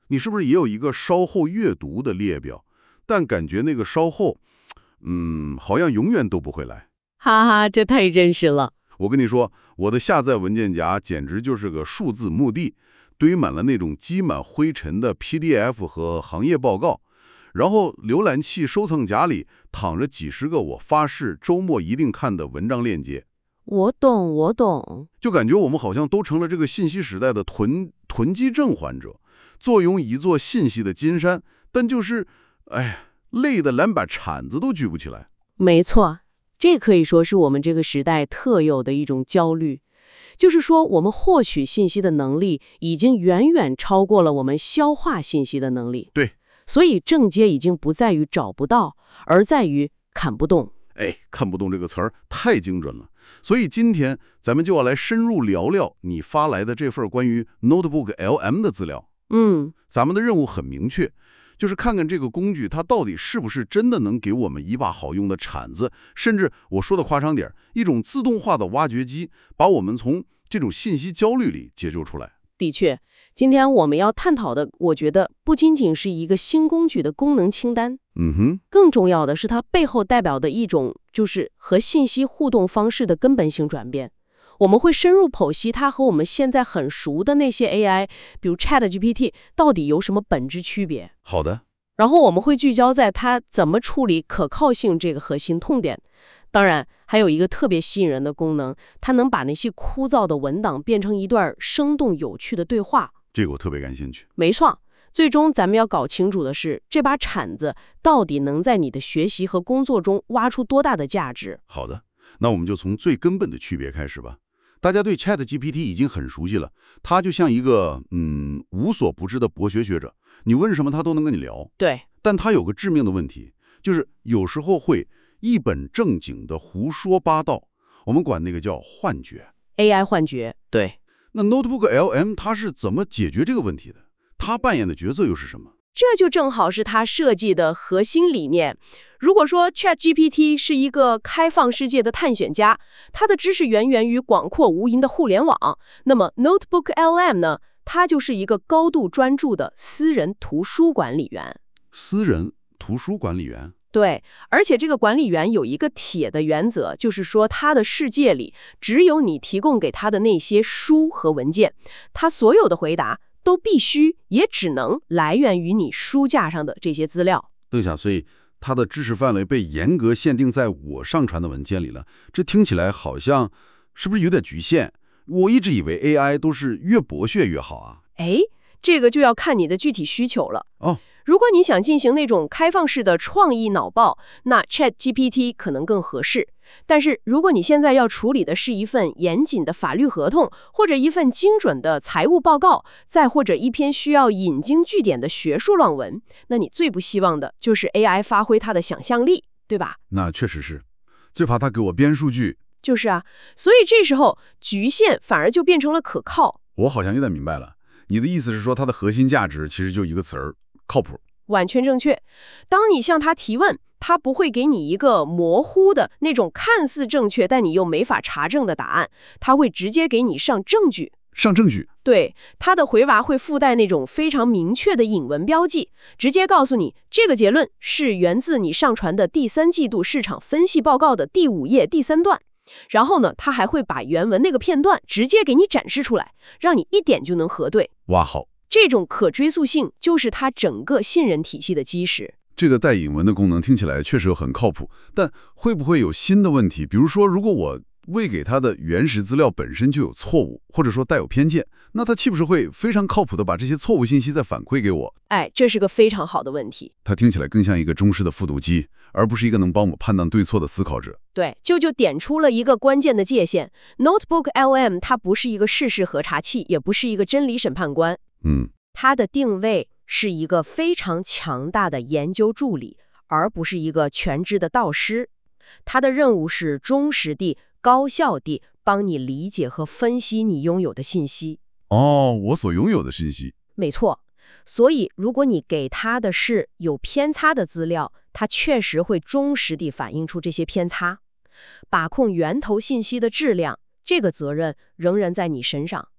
你是不是也有一个稍后阅读的列表？但感觉那个稍后，好像永远都不会来。 哈哈，这太真实了。 我跟你说，我的下载文件夹简直就是个数字墓地，堆满了那种积满灰尘的 PDF 和行业报告，然后浏览器收藏夹里躺着几十个我发誓周末一定看的文章链接。 我懂，我懂。 就感觉我们好像都成了这个信息时代的囤积症患者，坐拥一座信息的金山，但就是，累得连把铲子都举不起来。 没错，这可以说是我们这个时代特有的一种焦虑，就是说我们获取信息的能力已经远远超过了我们消化信息的能力。 对， 所以症结已经不在于找不到，而在于看不懂。 看不懂这个词儿太精准了。所以今天咱们就要来深入聊聊你发来的这份关于 Notebook LM 的资料。咱们的任务很明确，就是看看这个工具它到底是不是真的能给我们一把好用的铲子，甚至我说的夸张点，一种自动化的挖掘机，把我们从这种信息焦虑里解救出来。 的确，今天我们要探讨的，我觉得不仅仅是一个新工具的功能清单，更重要的是它背后代表的一种就是和信息互动方式的根本性转变。我们会深入剖析它和我们现在很熟的那些 AI， 比如 ChatGPT 到底有什么本质区别。 好的。 然后我们会聚焦在它怎么处理可靠性这个核心痛点。当然，还有一个特别吸引人的功能，它能把那些枯燥的文档变成一段生动有趣的对话。 这个我特别感兴趣。 没错，最终咱们要搞清楚的是，这把铲子到底能在你的学习和工作中挖出多大的价值。 好的，那我们就从最根本的区别开始吧。大家对 ChatGPT 已经很熟悉了，它就像一个无所不知的博学学者，你问什么它都能跟你聊。 对， 但它有个致命的问题，就是有时候会一本正经的胡说八道，我们管那个叫幻觉。 AI 幻觉，对。 那 Notebook LM 它是怎么解决这个问题的？它扮演的角色又是什么？ 这就正好是它设计的核心理念。如果说 ChatGPT 是一个开放世界的探险家，它的知识源于广阔无垠的互联网，那么 Notebook LM 呢，它就是一个高度专注的私人图书管理员。 私人图书管理员？ 对，而且这个管理员有一个铁的原则，就是说他的世界里只有你提供给他的那些书和文件，他所有的回答都必须也只能来源于你书架上的这些资料。 对呀，所以他的知识范围被严格限定在我上传的文件里了，这听起来好像是不是有点局限？我一直以为 AI 都是越博学越好啊。 这个就要看你的具体需求了。如果你想进行那种开放式的创意脑报，那 ChatGPT 可能更合适。但是如果你现在要处理的是一份严谨的法律合同，或者一份精准的财务报告，再或者一篇需要引经据典的学术论文，那你最不希望的就是 AI 发挥它的想象力，对吧？ 那确实是，最怕它给我编数据。 就是啊，所以这时候局限反而就变成了可靠。 我好像有点明白了，你的意思是说它的核心价值其实就一个词儿，靠谱。 完全正确。当你向他提问，他不会给你一个模糊的那种看似正确但你又没法查证的答案，他会直接给你上证据。 上证据？ 对，他的回答会附带那种非常明确的引文标记，直接告诉你这个结论是源自你上传的第3季度市场分析报告的第5页第3段。然后呢，他还会把原文那个片段直接给你展示出来，让你一点就能核对。 哇，好。 这种可追溯性就是它整个信任体系的基石。 这个带引文的功能听起来确实很靠谱，但会不会有新的问题？比如说，如果我喂给它的原始资料本身就有错误，或者说带有偏见，那它岂不是会非常靠谱的把这些错误信息再反馈给我？ 这是个非常好的问题。 它听起来更像一个忠实的复读机，而不是一个能帮我判断对错的思考者。 对，就点出了一个关键的界限。Notebook LM 它不是一个事实核查器，也不是一个真理审判官。它的定位是一个非常强大的研究助理，而不是一个全知的导师。它的任务是忠实地、高效地帮你理解和分析你拥有的信息。 我所拥有的信息。 没错。所以如果你给它的是有偏差的资料，它确实会忠实地反映出这些偏差。把控源头信息的质量，这个责任仍然在你身上。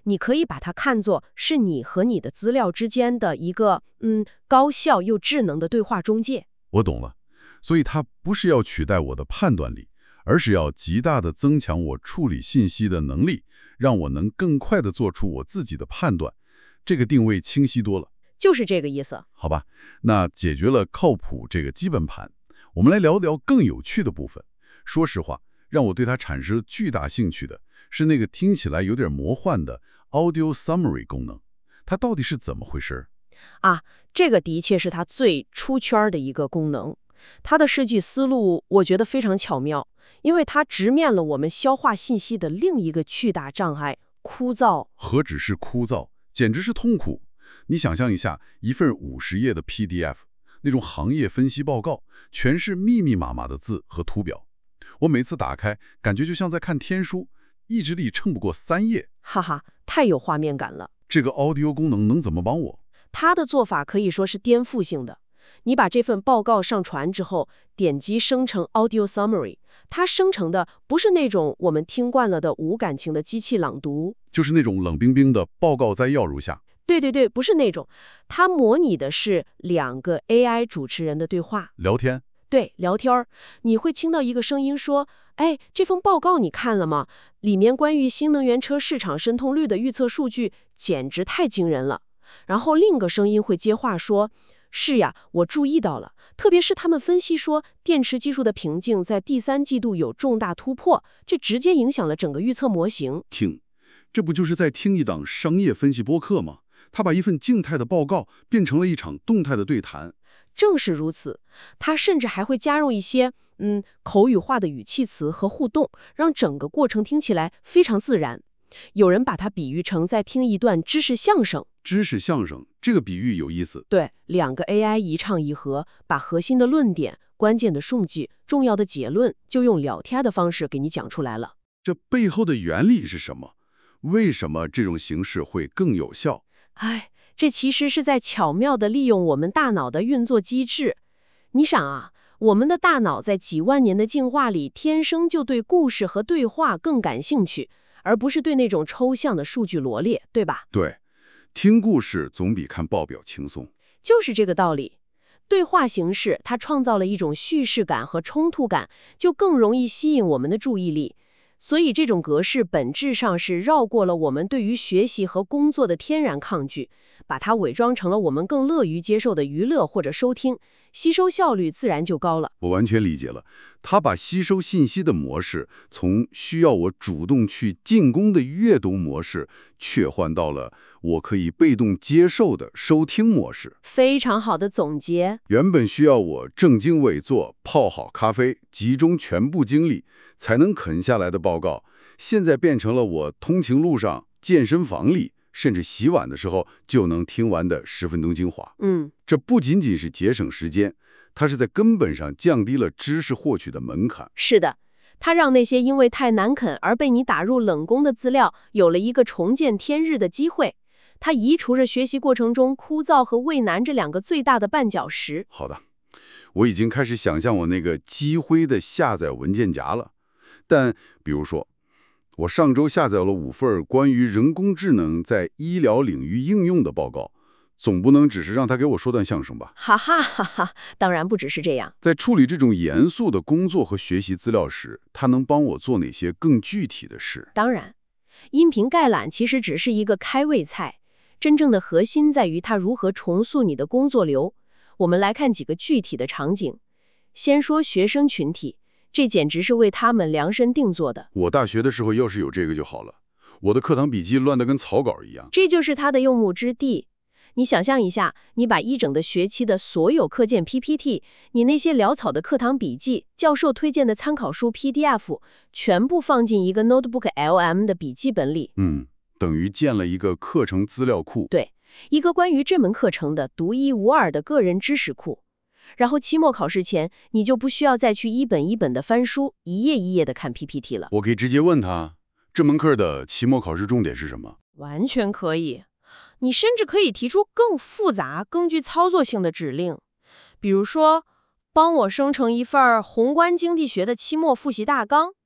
你可以把它看作是你和你的资料之间的一个高效又智能的对话中介。 我懂了，所以它不是要取代我的判断力，而是要极大地增强我处理信息的能力，让我能更快地做出我自己的判断。这个定位清晰多了。 就是这个意思。 好吧，那解决了靠谱这个基本盘，我们来聊聊更有趣的部分。说实话，让我对它产生巨大兴趣的是那个听起来有点魔幻的 Audio Summary 功能，它到底是怎么回事？ 这个的确是它最出圈的一个功能。它的设计思路我觉得非常巧妙，因为它直面了我们消化信息的另一个巨大障碍——枯燥。 何止是枯燥，简直是痛苦。你想象一下，一份50页的 PDF， 那种行业分析报告，全是密密麻麻的字和图表。我每次打开，感觉就像在看天书，意志力撑不过3页。 哈哈，太有画面感了。 这个 Audio 功能能怎么帮我？ 它的做法可以说是颠覆性的。你把这份报告上传之后，点击生成 Audio Summary， 它生成的不是那种我们听惯了的无感情的机器朗读， 就是那种冷冰冰的报告摘要如下。 对，不是那种，它模拟的是2个 AI 主持人的对话， 聊天。 对，聊天儿。你会听到一个声音说：“哎，这份报告你看了吗？里面关于新能源车市场渗透率的预测数据简直太惊人了。”然后另一个声音会接话说：“是呀，我注意到了，特别是他们分析说电池技术的瓶颈在第3季度有重大突破，这直接影响了整个预测模型。” 这不就是在听一档商业分析播客吗？他把一份静态的报告变成了一场动态的对谈。 正是如此，他甚至还会加入一些口语化的语气词和互动，让整个过程听起来非常自然。有人把它比喻成在听一段知识相声。 知识相声，这个比喻有意思。 对，2个 AI 一唱一和，把核心的论点、关键的数据、重要的结论，就用聊天的方式给你讲出来了。 这背后的原理是什么？为什么这种形式会更有效？ 这其实是在巧妙地利用我们大脑的运作机制。你想啊，我们的大脑在几万年的进化里，天生就对故事和对话更感兴趣，而不是对那种抽象的数据罗列，对吧？ 对，听故事总比看报表轻松。 就是这个道理。对话形式，它创造了一种叙事感和冲突感，就更容易吸引我们的注意力。所以这种格式本质上是绕过了我们对于学习和工作的天然抗拒，把它伪装成了我们更乐于接受的娱乐或者收听，吸收效率自然就高了。 我完全理解了，他把吸收信息的模式从需要我主动去进攻的阅读模式，切换到了我可以被动接受的收听模式。 非常好的总结。 原本需要我正襟危坐，泡好咖啡，集中全部精力才能啃下来的报告，现在变成了我通勤路上、健身房里，甚至洗碗的时候就能听完的10分钟精华。这不仅仅是节省时间，它是在根本上降低了知识获取的门槛。 是的，它让那些因为太难啃而被你打入冷宫的资料有了一个重见天日的机会。它移除了学习过程中枯燥和畏难这2个最大的绊脚石。 好的，我已经开始想象我那个积灰的下载文件夹了。但比如说，我上周下载了5份关于人工智能在医疗领域应用的报告，总不能只是让他给我说段相声吧？ 哈哈哈哈，当然不只是这样。 在处理这种严肃的工作和学习资料时，他能帮我做哪些更具体的事？ 当然，音频概览其实只是一个开胃菜，真正的核心在于它如何重塑你的工作流。我们来看几个具体的场景。先说学生群体，这简直是为他们量身定做的。 我大学的时候要是有这个就好了，我的课堂笔记乱得跟草稿一样。 这就是它的用武之地。你想象一下，你把一整个学期的所有课件 PPT， 你那些潦草的课堂笔记、教授推荐的参考书 PDF， 全部放进一个 Notebook LM 的笔记本里。 等于建了一个课程资料库。 对，一个关于这门课程的独一无二的个人知识库。然后期末考试前，你就不需要再去一本一本的翻书，一页一页的看 PPT 了。 我可以直接问他，这门课的期末考试重点是什么？ 完全可以。你甚至可以提出更复杂、更具操作性的指令，比如说，帮我生成一份宏观经济学的期末复习大纲，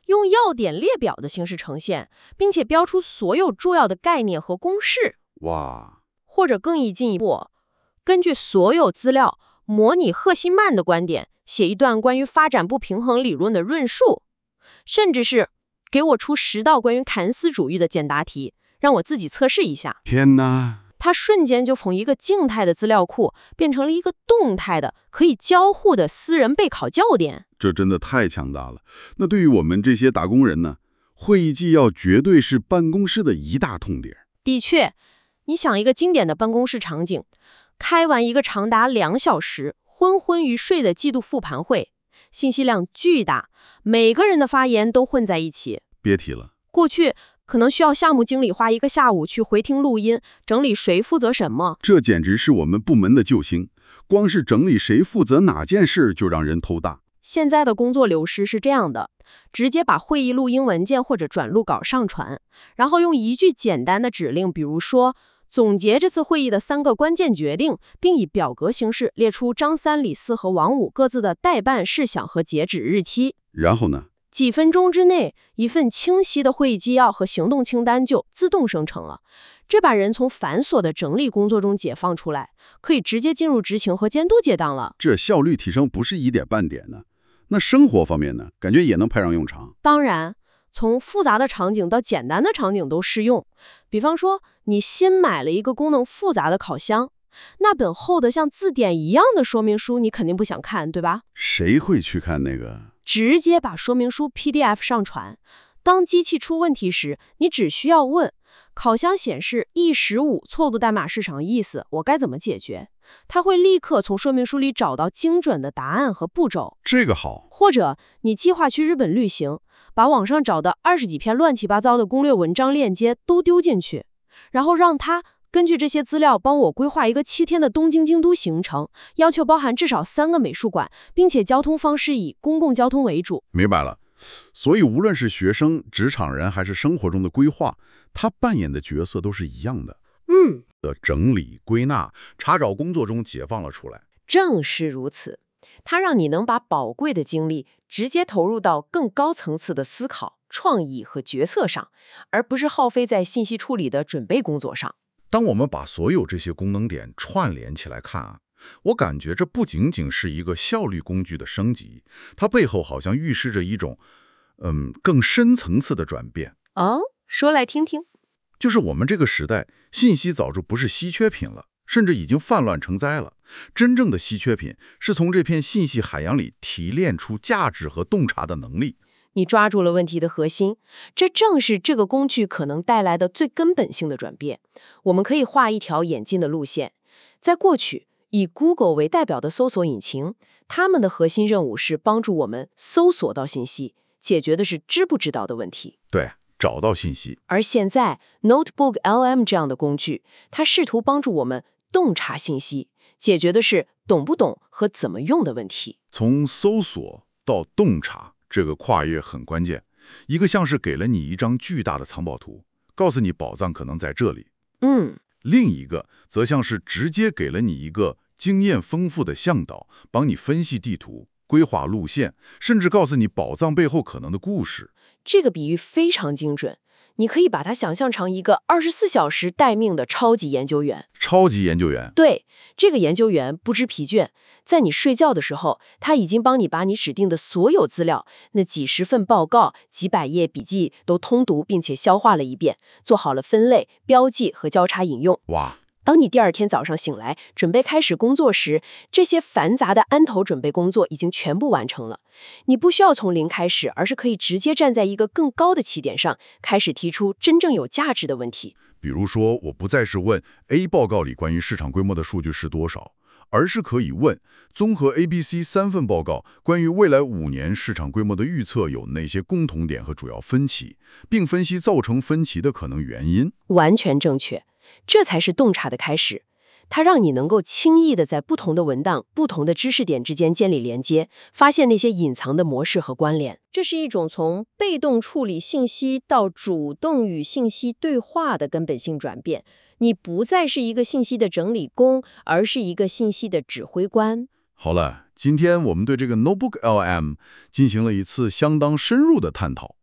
用要点列表的形式呈现，并且标出所有重要的概念和公式。 哇！ 或者更进一步，根据所有资料，模拟赫希曼的观点，写一段关于发展不平衡理论的论述，甚至是给我出10道关于凯恩斯主义的简答题，让我自己测试一下。 天哪！ 它瞬间就从一个静态的资料库变成了一个动态的、可以交互的私人备考教典。 这真的太强大了。那对于我们这些打工人呢？会议纪要绝对是办公室的一大痛点。 的确，你想一个经典的办公室场景，开完一个长达2小时、昏昏欲睡的季度复盘会，信息量巨大，每个人的发言都混在一起。 别提了。 过去可能需要项目经理花1个下午去回听录音，整理谁负责什么。 这简直是我们部门的救星，光是整理谁负责哪件事就让人头大。 现在的工作流失是这样的，直接把会议录音文件或者转录稿上传，然后用一句简单的指令，比如说总结这次会议的3个关键决定，并以表格形式列出张3、李4和王5各自的待办事项和截止日期。 然后呢？ 几分钟之内，一份清晰的会议纪要和行动清单就自动生成了。这把人从繁琐的整理工作中解放出来，可以直接进入执行和监督阶段了。 这效率提升不是一点半点呢。那生活方面呢？感觉也能派上用场。 当然，从复杂的场景到简单的场景都适用。比方说，你新买了一个功能复杂的烤箱，那本厚的像字典一样的说明书你肯定不想看，对吧？ 谁会去看那个？ 直接把说明书 PDF 上传。当机器出问题时，你只需要问烤箱显示E15错误代码是什么意思，我该怎么解决？它会立刻从说明书里找到精准的答案和步骤。 这个好。 或者你计划去日本旅行，把网上找的20几篇乱七八糟的攻略文章链接都丢进去，然后让它根据这些资料帮我规划一个7天的东京京都行程，要求包含至少3个美术馆，并且交通方式以公共交通为主。 明白了。所以无论是学生、职场人还是生活中的规划，他扮演的角色都是一样的。的整理、归纳、查找工作中解放了出来。 正是如此，它让你能把宝贵的精力直接投入到更高层次的思考、创意和决策上，而不是耗费在信息处理的准备工作上。 当我们把所有这些功能点串联起来看啊，我感觉这不仅仅是一个效率工具的升级，它背后好像预示着一种更深层次的转变。 哦，说来听听。 就是我们这个时代，信息早就不是稀缺品了，甚至已经泛滥成灾了。真正的稀缺品是从这片信息海洋里提炼出价值和洞察的能力。 你抓住了问题的核心，这正是这个工具可能带来的最根本性的转变。我们可以画一条演进的路线。在过去，以 Google 为代表的搜索引擎，他们的核心任务是帮助我们搜索到信息，解决的是知不知道的问题。 对，找到信息。 而现在 Notebook LM 这样的工具，它试图帮助我们洞察信息，解决的是懂不懂和怎么用的问题。 从搜索到洞察，这个跨越很关键。一个像是给了你一张巨大的藏宝图，告诉你宝藏可能在这里。另一个则像是直接给了你一个经验丰富的向导，帮你分析地图、规划路线，甚至告诉你宝藏背后可能的故事。 这个比喻非常精准，你可以把它想象成一个24小时待命的超级研究员。 超级研究员？ 对，这个研究员不知疲倦，在你睡觉的时候，他已经帮你把你指定的所有资料，那几十份报告、几百页笔记都通读并且消化了一遍，做好了分类、标记和交叉引用。 哇！ 当你第2天早上醒来，准备开始工作时，这些繁杂的案头准备工作已经全部完成了。你不需要从零开始，而是可以直接站在一个更高的起点上，开始提出真正有价值的问题。 比如说，我不再是问 A 报告里关于市场规模的数据是多少，而是可以问综合 A、B、C 3份报告关于未来5年市场规模的预测有哪些共同点和主要分歧，并分析造成分歧的可能原因。 完全正确。这才是洞察的开始，它让你能够轻易地在不同的文档、不同的知识点之间建立连接，发现那些隐藏的模式和关联。这是一种从被动处理信息到主动与信息对话的根本性转变。你不再是一个信息的整理工，而是一个信息的指挥官。 好了，今天我们对这个 Notebook LM 进行了一次相当深入的探讨。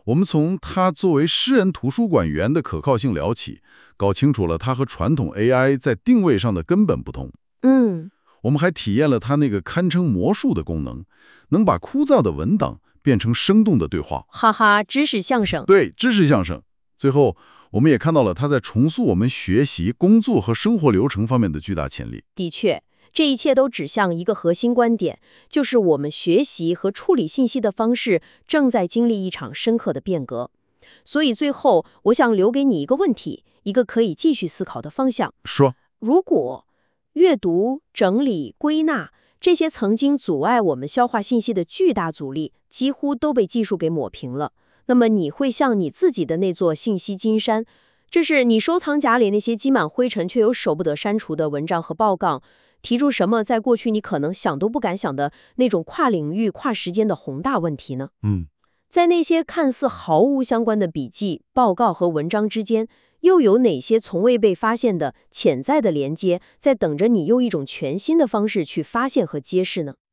我们从它作为私人图书馆员的可靠性聊起，搞清楚了它和传统 AI 在定位上的根本不同。我们还体验了它那个堪称魔术的功能，能把枯燥的文档变成生动的对话。 哈哈，知识相声。 对，知识相声。最后，我们也看到了它在重塑我们学习、工作和生活流程方面的巨大潜力。 的确，这一切都指向一个核心观点，就是我们学习和处理信息的方式正在经历一场深刻的变革。所以最后，我想留给你一个问题，一个可以继续思考的方向。 说， 如果阅读、整理、归纳这些曾经阻碍我们消化信息的巨大阻力，几乎都被技术给抹平了，那么你会像你自己的那座信息金山，这是你收藏夹里那些积满灰尘却又舍不得删除的文章和报告，提出什么在过去你可能想都不敢想的那种跨领域、跨时间的宏大问题呢？在那些看似毫无相关的笔记、报告和文章之间，又有哪些从未被发现的潜在的连接，在等着你用一种全新的方式去发现和揭示呢？